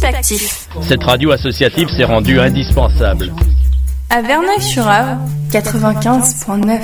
Actif. Cette radio associative s'est rendue indispensable. À Verneuil-sur-Avre, 95.9.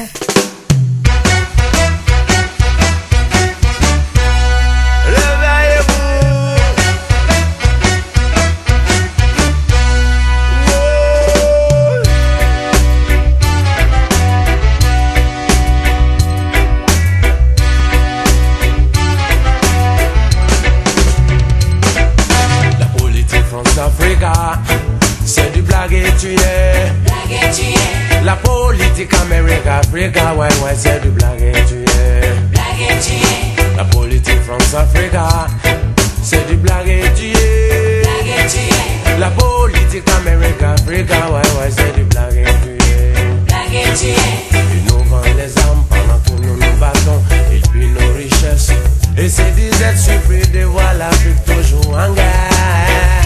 C'est du blague et tu es. La politique Amérique, Africa, ouais, ouais, c'est du blague et tu es. La politique France, Africa, c'est du blague et tu es. La politique Amérique, Africa, ouais, ouais, c'est du blague et tu es. Ils nous vendent les armes pendant que nous nous battons. Ils pillent nos richesses. Et c'est des êtres surpris de voir l'Afrique toujours en guerre.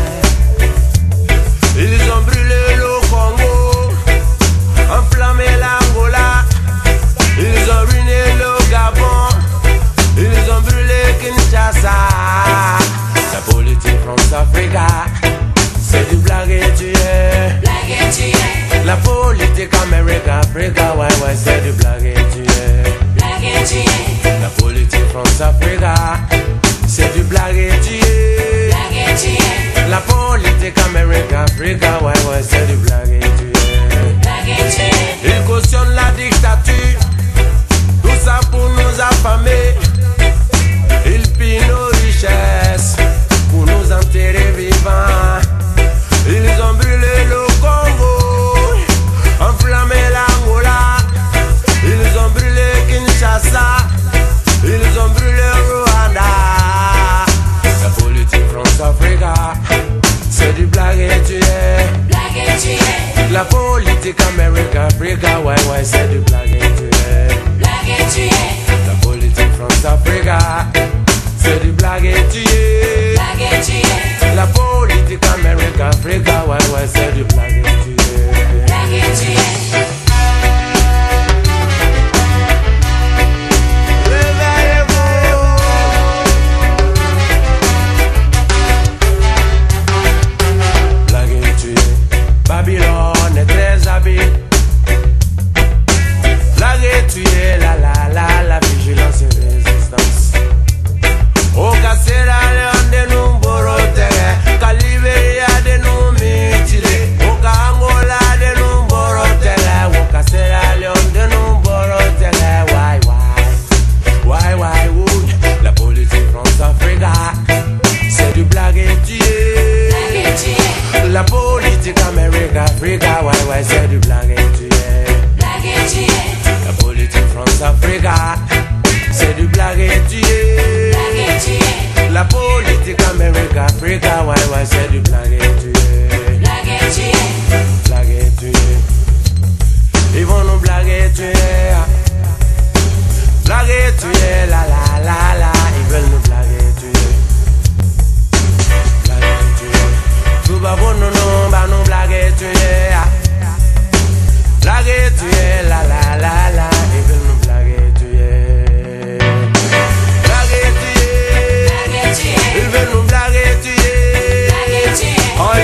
Ils ont brûlé le Congo, enflammé l'Angola. Ils ont ruiné le Gabon, ils ont brûlé Kinshasa. La politique France-Africa, c'est du blague et tu es. La politique Amérique-Africa, ouais, ouais, c'est du blague et tu es. La politique France-Africa, c'est du blague et tu es. La politique Amérique-Africa, ouais, ouais, c'est du blague et tu es. Ils cautionnent la dictature, tout ça pour nous affamer. Ils pillent nos richesses pour nous enterrer vivants. Ils ont brûlé le Congo, enflammé l'Angola. Ils ont brûlé Kinshasa, ils ont brûlé Rwanda. La politique France-Africa, c'est du blague et tu es. La politique Amérique-Africa, ouais, ouais, c'est du blague et tu es. La politique France-Africa, c'est du blague et tu es. La politique Amérique-Africa, ouais, ouais, c'est du blague et tu es. Babylone est très habile. Blague et tu es, la vigilance et résistance. Au Cassera, Léon de nous borotere. Caliberia de nous mutile. Au Angola de nous borotere. Au Cassera, Léon de nous borotere. Why, wood. La politique France-Africa, c'est du blague et tu es. La politique Amérique-Africa, ouais, ouais, c'est du blague et tu es. La politique France-Africa, c'est du blague et tu es. La politique Amérique-Africa, ouais, ouais, c'est du blague et tu es. Blague et tu es. Ils vont nous blaguer, tu es. Blaguer, tu es, la. Ils veulent nous blaguer, tu es. Blaguer, tu es. Tout va bon, non, bah nous blaguer, tu es. Blaguer, tu es, la. Ils veulent nous blaguer, tu es. Blaguer, tu es. Ils veulent nous blaguer, tu es. Oh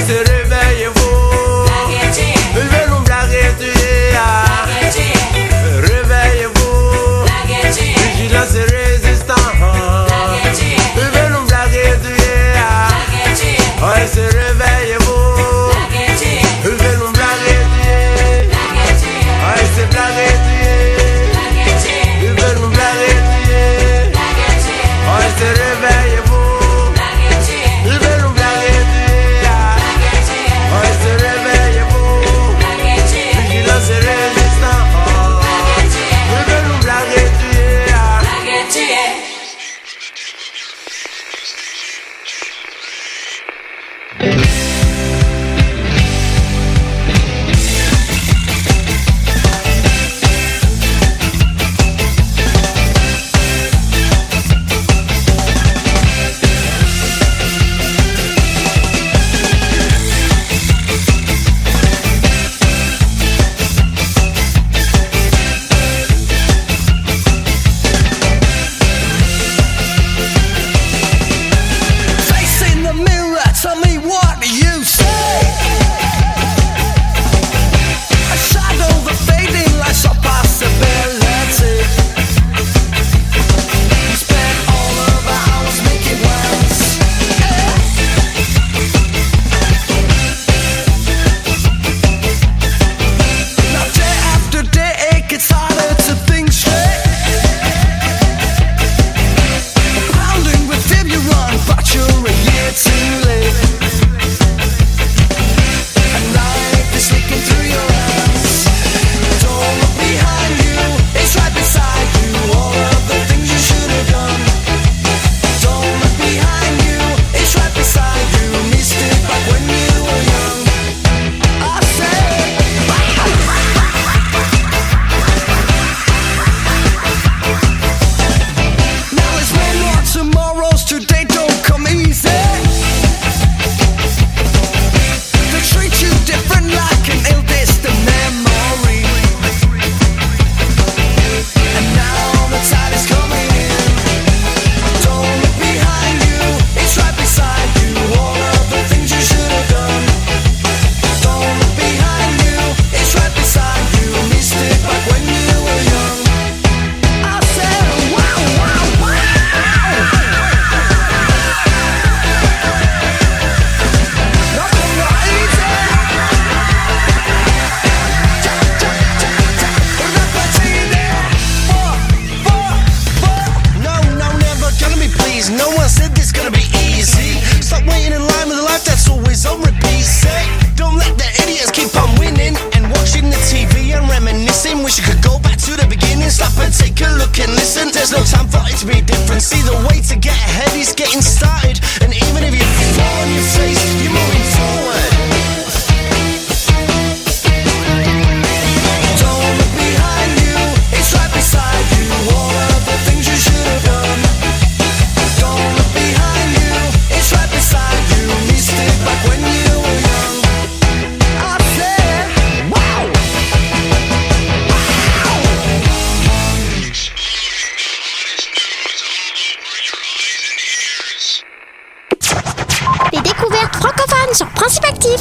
Les découvertes francophones sur Principe Actif.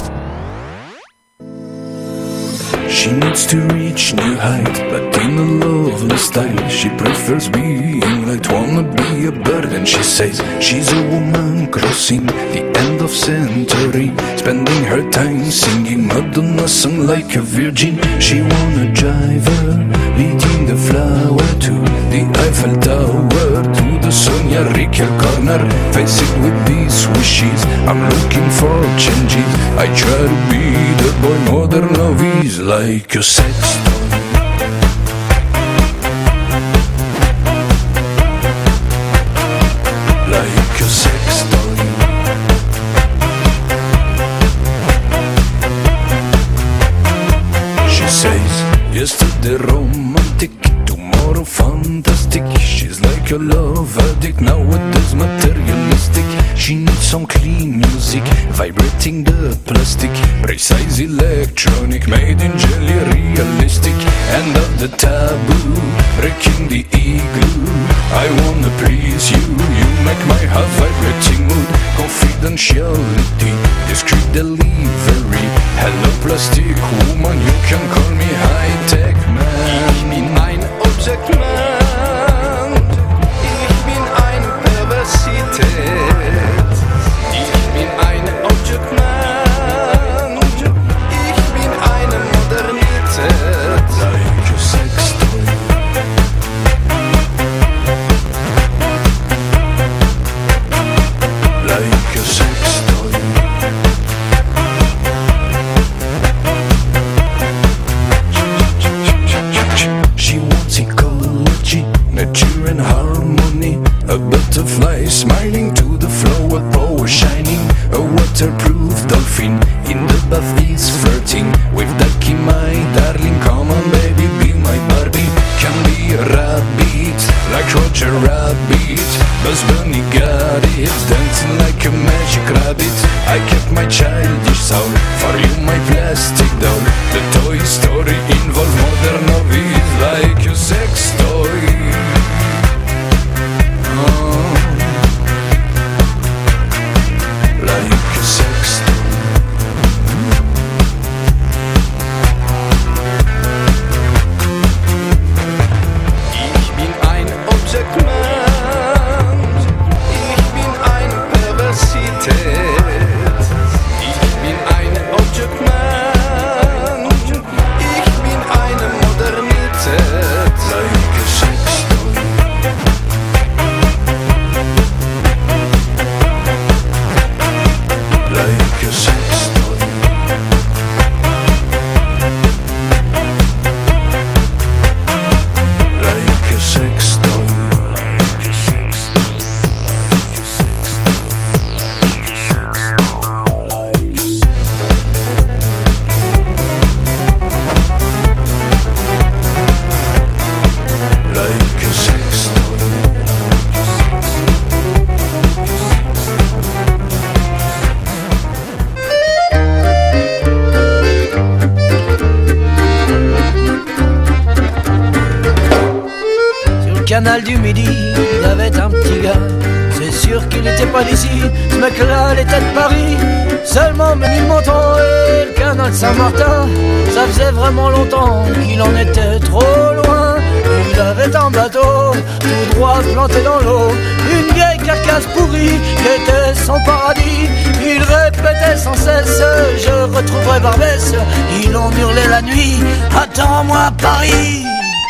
She needs to reach new height, but in a lovely style. She prefers being light, wanna be a bird. And she says she's a woman crossing the end of century, spending her time singing Madonna song like a virgin. She wanna drive her, leading the flower to the Eiffel Tower, to the Sonia Riquel corner, face it with these wishes. I'm looking for changes. I try to be the boy modern love is like a sex toy. Like a sex toy. She says, yesterday romantic, tomorrow fantastic. She's like a love addict, nowadays materialistic. She needs some clean music, vibrating the plastic, precise electronic, made in jelly, realistic. End of the taboo, breaking the igloo. I wanna please you, you make my heart vibrating mood. Confidentiality, discreet delivery. Hello plastic woman, you can call me high-tech man. Ich bin ein Object Man, ich bin eine Perversität. Ich bin ein Object Man, ich bin eine Modernität. Like a sex toy. Like a sex toy. She wants ecology, nature and harmony. A butterfly smiling to the flower, power shining. A waterproof dolphin in the bath is flirting with Ducky, my darling. Come on baby, be my Barbie. Can be a rabbit, like Roger Rabbit. Buzz Bunny got it, dancing like a magic rabbit. I kept my childish soul for you, my plastic doll. The Toy Story involves modern novice like a sex toy. Like a sex toy. Ich bin ein Object Man, ich bin eine Perversität. Ich bin ein Object Man, ich bin eine Modernität. Like a sex toy. Like a sex toy. Like a sex toy. Like a sex Like a sex toy. Sur le canal du Midi, il y avait un petit gars. C'est sûr qu'il n'était pas d'ici, ce mec-là, il était de Paris. Seulement Ménilmontant et le canal Saint-Martin, ça faisait vraiment longtemps qu'il en était trop loin. Il avait un bateau, tout droit planté dans l'eau, une vieille carcasse pourrie qui était son paradis. Il répétait sans cesse, je retrouverai Barbès. Il en hurlait la nuit, attends-moi à Paris.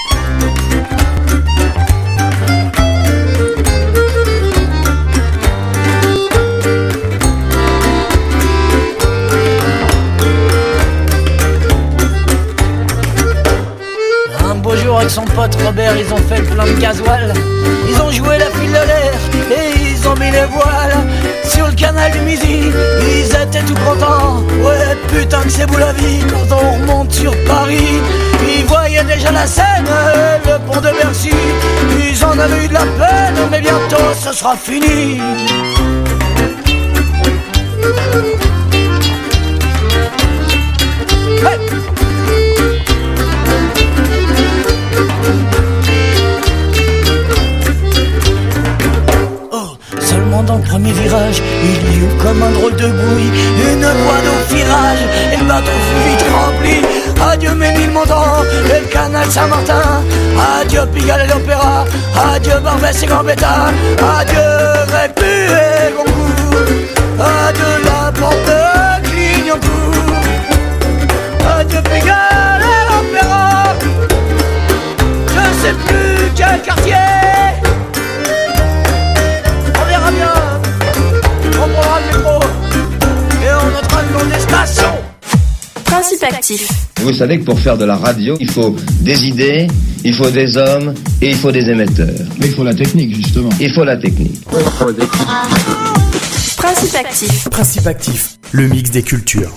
Un beau jour avec son pote Robert, ils ont fait plein de gasoil. Ils ont joué la file de l'air et ils ont mis les voiles sur le canal du Midi. Ils étaient tout contents, ouais putain que c'est beau la vie. Quand on remonte sur Paris, ils voyaient déjà la Seine, le pont de Bercy. Ils en avaient eu de la peine, mais bientôt ce sera fini. Hey! Seulement dans le premier virage, il y eut comme comme un drôle de bouille. Une voie naufrage et le bateau fut vite rempli. Adieu Ménilmontant et le canal Saint-Martin. Adieu Pigalle et l'Opéra. Adieu Barbès et Gambetta. Adieu Répu et Goncourt. Adieu la porte de Clignancourt. Adieu Pigalle et l'Opéra. Je sais plus quel quartier. On verra bien. On prendra le métro et on notera le nom des stations. Principe actif. Vous savez que pour faire de la radio, il faut des idées, il faut des hommes et il faut des émetteurs. Mais il faut la technique, justement. Il faut la technique. Principe actif. Principe actif, le mix des cultures.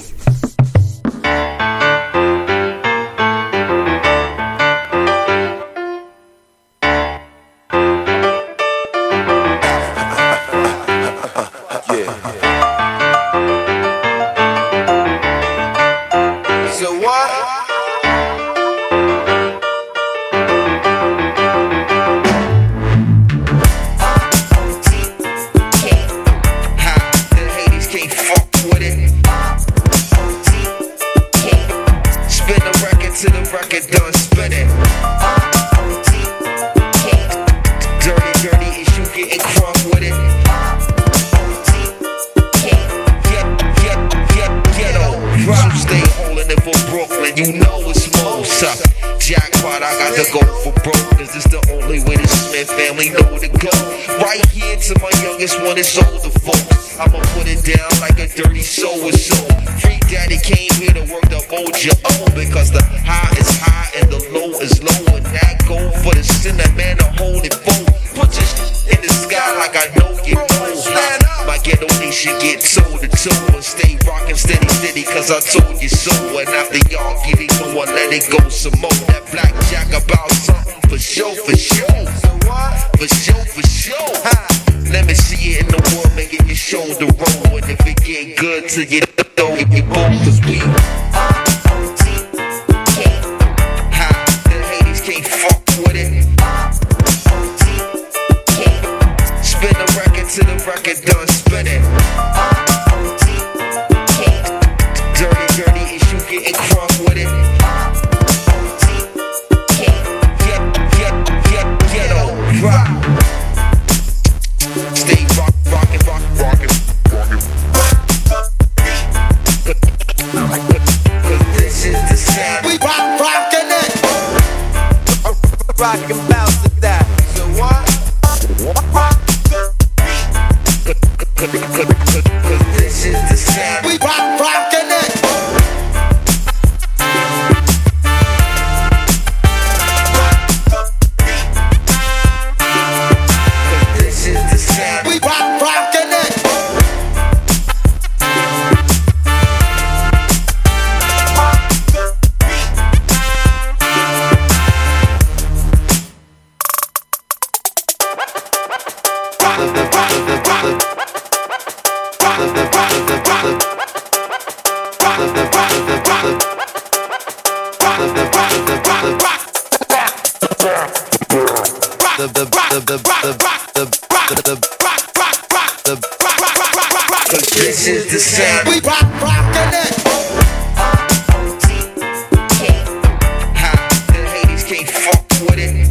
This is the sound. We rockin' it. The haters can't fuck with it.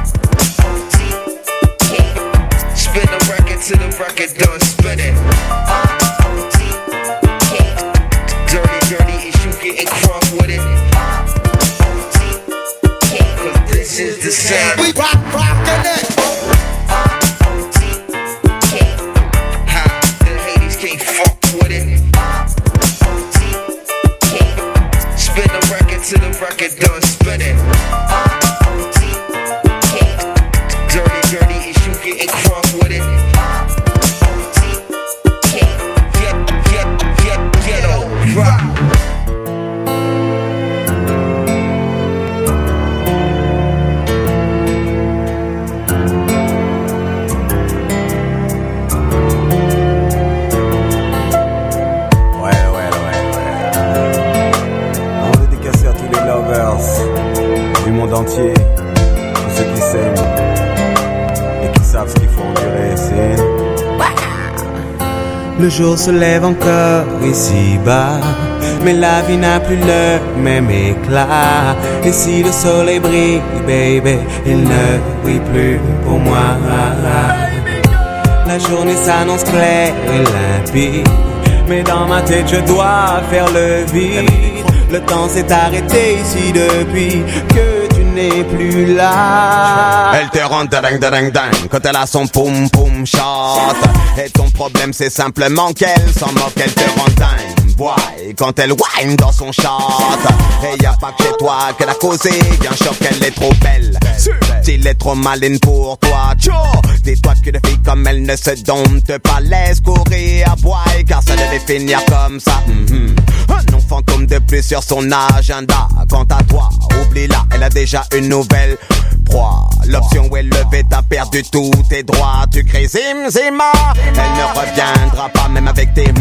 Spin the record till the record done spinning. Dirty issue getting crunk with it. Cause this is the sound. We rockin' it. The haters can't fuck with it. Le jour se lève encore ici-bas, mais la vie n'a plus le même éclat. Et si le soleil brille, baby, il ne brille plus pour moi. La journée s'annonce claire et limpide, mais dans ma tête je dois faire le vide. Le temps s'est arrêté ici depuis que tu n'es plus là. Elle te rend ding quand elle a son poum poum shot. Et ton problème c'est simplement qu'elle s'en moque, elle te rend dingue. Boy, quand elle whine dans son shot. Et y'a pas que chez toi qu'elle a causé un choc, elle est trop belle. S'il est trop maline pour toi, tcho. Dis-toi qu'une fille comme elle ne se dompte pas, laisse courir à boy, car ça devait finir comme ça. Un nom fantôme de plus sur son agenda. Quant à toi, oublie-la, elle a déjà une nouvelle proie. L'option est levée, t'as perdu tous tes droits. Tu cries zim-zima, elle ne reviendra pas même avec tes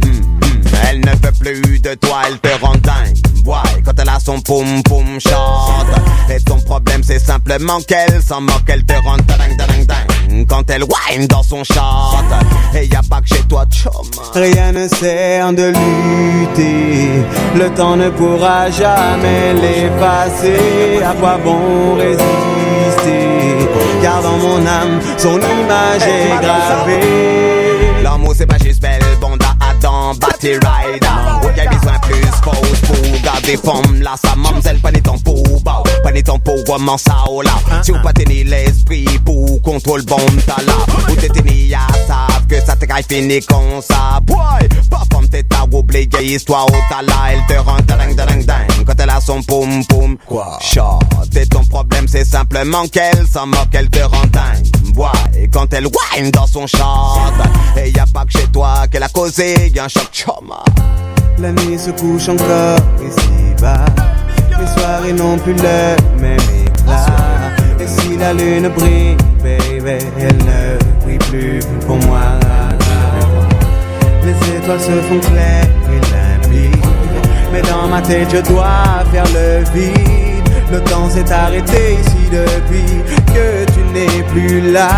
Elle ne veut plus de toi, elle te rend dingue. Ouais, quand elle a son poum poum shot. Et ton problème c'est simplement qu'elle s'en moque, elle te rend ding. Quand elle whine dans son shot. Et y'a pas que chez toi, chum. Rien ne sert de lutter, le temps ne pourra jamais l'effacer. À quoi bon résister, car dans mon âme, son image est gravée. L'amour c'est pas juste belle, bonda, Adam, Batty Rider. Il y a besoin plus fausse pour garder forme. Là, sa mamzelle, pas ni temps pour bao, pas ni temps pour vraiment ça ou là. Si vous pas tenir l'esprit pour contrôle bon talent, ou t'es tenu à savent que ça te caille fini comme ça. Boy, pas femme t'es à oublier histoire au talent. Elle te rend ding quand elle a son poum poum. Quoi? Shot. Et ton problème c'est simplement qu'elle s'en moque, elle te rend dingue. Boy, et quand elle whine dans son shot. Et y'a pas que chez toi qu'elle a causé, y'a un choc choma. La nuit se couche encore ici-bas, les soirées n'ont plus le même éclat. Et si la lune brille, baby, elle ne brille plus pour moi. Les étoiles se font claires et limpides, mais dans ma tête je dois faire le vide. Le temps s'est arrêté ici depuis que tu n'es plus là.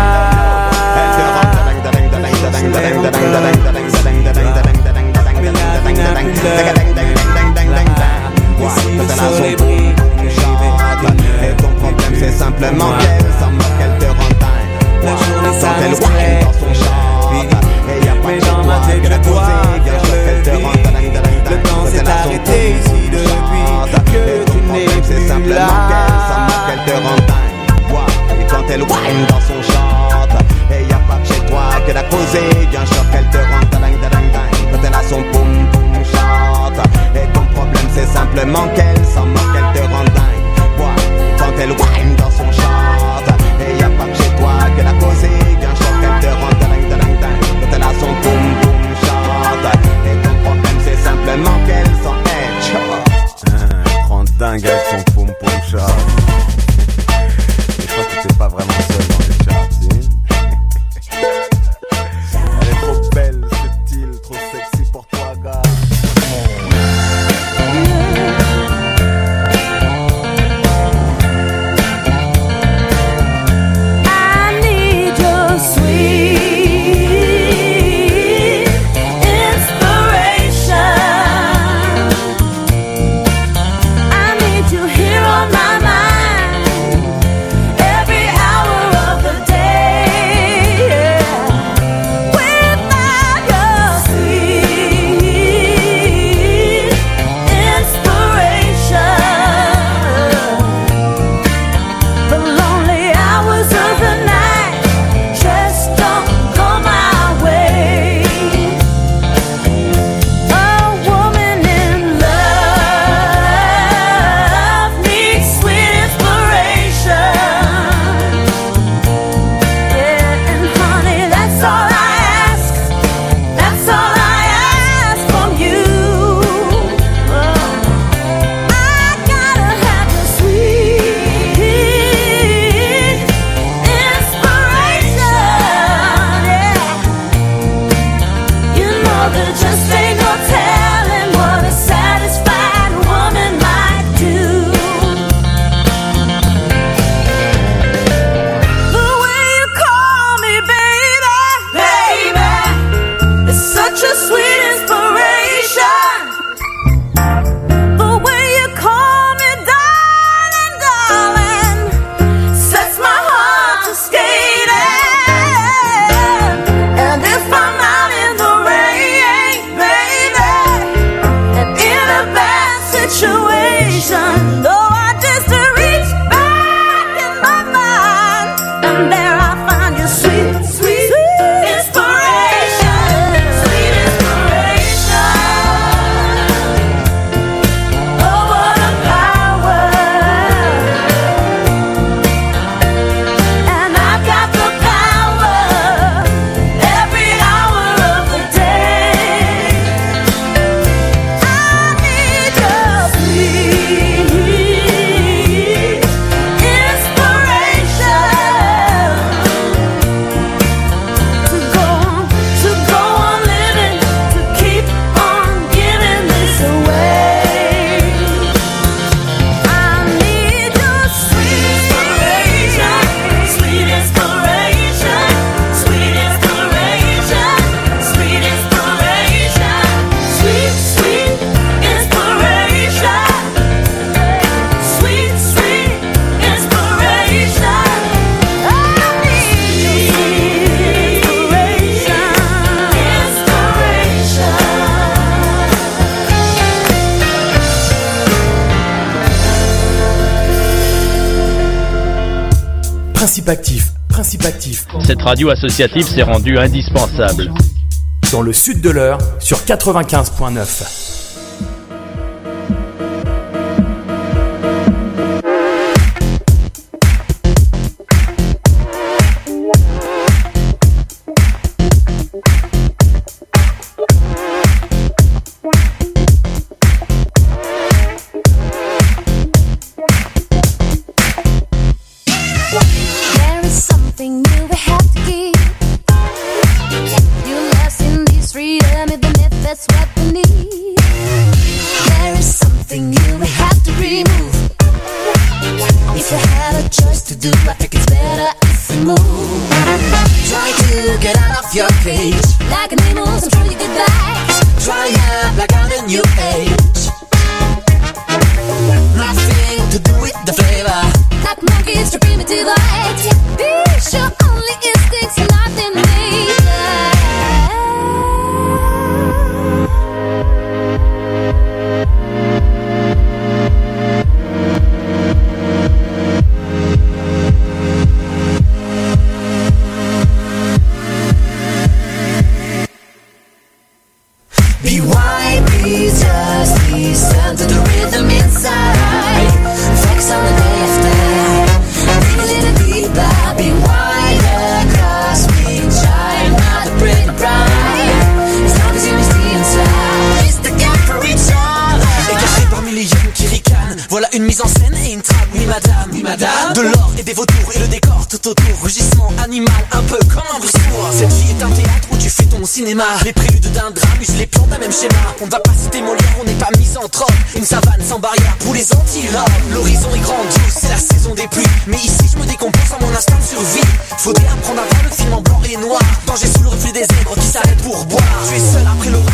Et ton problème c'est simplement qu'elle s'en moque, elle te rend dingue. La journée s'annonce claire dans son shot. Et y'a pas que chez toi qu'elle a causé un choc, elle te rend dingue. Le temps s'est arrêté ici depuis que tu n'es plus là. C'est simplement qu'elle s'en moque, elle te rend dingue. Et quand elle whine dans son shot. Et y'a pas que chez toi qu'elle a causé un choc, elle te rend dingue. Quand elle a son poum poum shot. Et ton problème c'est simplement qu'elle s'en moque, elle te rend dingue. Quand elle whine dans son shot. Et y'a pas que chez toi qu'elle a causé un choc, elle te rend dingue. Quand elle a son poum poum shot. Et ton problème c'est simplement qu'elle s'en headshot. Rend dingue avec son poum poum shot. Et je crois que t'es pas vraiment seul dans les charts, si. Elle est trop belle, subtile, trop sexy pour toi, gars. Such a Principe actif, principe actif. Cette radio associative s'est rendue indispensable. Dans le sud de l'Eure, sur 95.9. Les préludes d'un drame, use les plans d'un même schéma. On ne va pas citer Molière, on n'est pas misanthrope. Une savane sans barrière pour les anti-robes. L'horizon est grandiose, c'est la saison des pluies. Mais ici je me décompose à mon instinct de survie. Faudrait apprendre à voir le film en blanc et noir. Danger sous le reflet des zèbres qui s'arrêtent pour boire. Tu es seul après l'orage.